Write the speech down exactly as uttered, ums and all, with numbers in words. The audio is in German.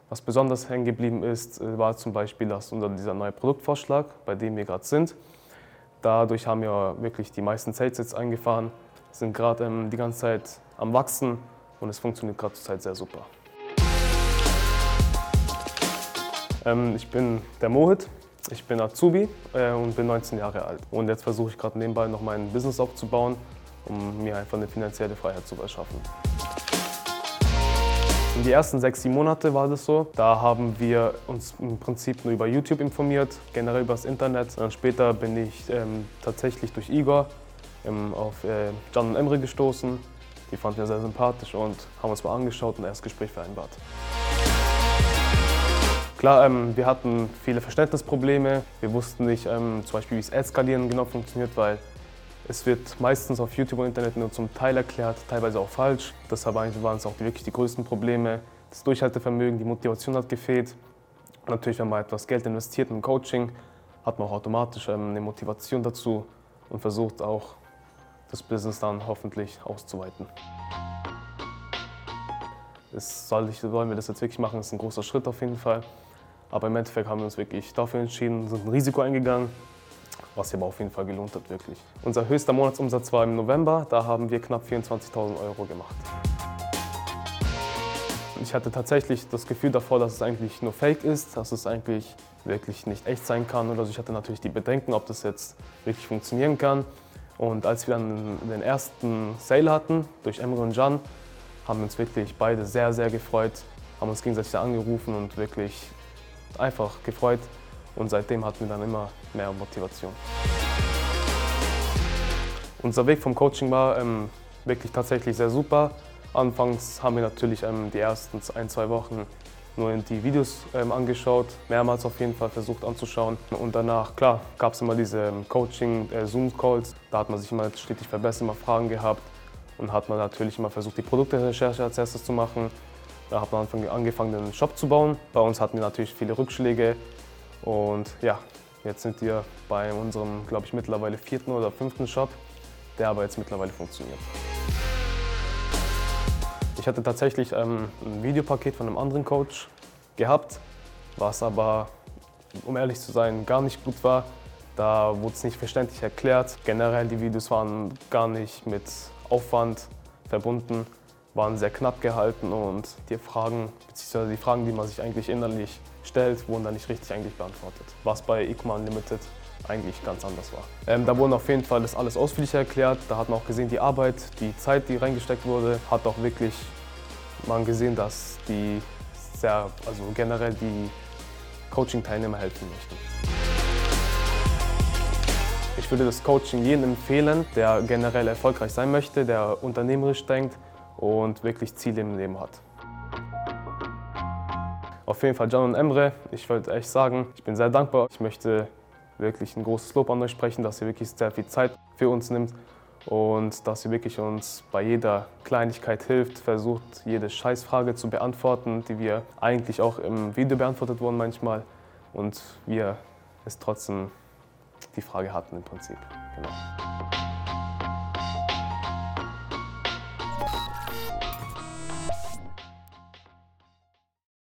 Was besonders hängen geblieben ist, war zum Beispiel dass unser, dieser neue Produktvorschlag, bei dem wir gerade sind. Dadurch haben wir wirklich die meisten Sales jetzt eingefahren, sind gerade ähm, die ganze Zeit am Wachsen und es funktioniert gerade zurzeit sehr super. Ähm, ich bin der Mohit, ich bin Azubi äh, und bin neunzehn Jahre alt. Und jetzt versuche ich gerade nebenbei noch mein Business aufzubauen, um mir einfach eine finanzielle Freiheit zu verschaffen. In die ersten sechs, sieben Monate war das so. Da haben wir uns im Prinzip nur über YouTube informiert, generell über das Internet. Und dann später bin ich ähm, tatsächlich durch Igor ähm, auf äh, Can und Emre gestoßen. Die fanden wir sehr sympathisch und haben uns mal angeschaut und ein Erstgespräch vereinbart. Klar, ähm, wir hatten viele Verständnisprobleme. Wir wussten nicht, ähm, zum Beispiel, wie das Ad-Skalieren genau funktioniert, weil es wird meistens auf YouTube und Internet nur zum Teil erklärt, teilweise auch falsch. Deshalb waren es auch wirklich die größten Probleme. Das Durchhaltevermögen, die Motivation hat gefehlt. Und natürlich, wenn man etwas Geld investiert in Coaching, hat man auch automatisch ähm, eine Motivation dazu und versucht auch, das Business dann hoffentlich auszuweiten. Es soll ich, wollen wir das jetzt wirklich machen, das ist ein großer Schritt auf jeden Fall. Aber im Endeffekt haben wir uns wirklich dafür entschieden, sind ein Risiko eingegangen, was sich aber auf jeden Fall gelohnt hat, wirklich. Unser höchster Monatsumsatz war im November, da haben wir knapp vierundzwanzigtausend Euro gemacht. Ich hatte tatsächlich das Gefühl davor, dass es eigentlich nur Fake ist, dass es eigentlich wirklich nicht echt sein kann oder so. Ich hatte natürlich die Bedenken, ob das jetzt wirklich funktionieren kann. Und als wir dann den ersten Sale hatten, durch Emre und Can, haben wir uns wirklich beide sehr, sehr gefreut, haben uns gegenseitig angerufen und wirklich einfach gefreut. Und seitdem hatten wir dann immer mehr Motivation. Unser Weg vom Coaching war ähm, wirklich tatsächlich sehr super. Anfangs haben wir natürlich ähm, die ersten ein, zwei Wochen nur die Videos ähm, angeschaut, mehrmals auf jeden Fall versucht anzuschauen. Und danach, klar, gab es immer diese ähm, Coaching-Zoom-Calls. Da hat man sich immer stetig verbessert, immer Fragen gehabt. Und hat man natürlich immer versucht, die Produkterecherche als erstes zu machen. Da hat man angefangen, den Shop zu bauen. Bei uns hatten wir natürlich viele Rückschläge. Und ja, jetzt sind wir bei unserem, glaube ich, mittlerweile vierten oder fünften Shop, der aber jetzt mittlerweile funktioniert. Ich hatte tatsächlich ähm, ein Videopaket von einem anderen Coach gehabt, was aber, um ehrlich zu sein, gar nicht gut war. Da wurde es nicht verständlich erklärt. Generell, die Videos waren gar nicht mit Aufwand verbunden, waren sehr knapp gehalten und die Fragen, beziehungsweise die Fragen, die man sich eigentlich innerlich stellt, wurden dann nicht richtig eigentlich beantwortet. Was bei Ecom Unlimited eigentlich ganz anders war. Ähm, da wurden auf jeden Fall das alles ausführlich erklärt. Da hat man auch gesehen, die Arbeit, die Zeit, die reingesteckt wurde, hat auch wirklich man gesehen, dass die sehr, also generell die Coaching-Teilnehmer helfen möchten. Ich würde das Coaching jedem empfehlen, der generell erfolgreich sein möchte, der unternehmerisch denkt und wirklich Ziele im Leben hat. Auf jeden Fall Can und Emre, ich wollte echt sagen, ich bin sehr dankbar. Ich möchte wirklich ein großes Lob an euch sprechen, dass ihr wirklich sehr viel Zeit für uns nimmt und dass ihr wirklich uns bei jeder Kleinigkeit hilft, versucht jede Scheißfrage zu beantworten, die wir eigentlich auch im Video beantwortet wurden manchmal und wir es trotzdem die Frage hatten im Prinzip. Genau.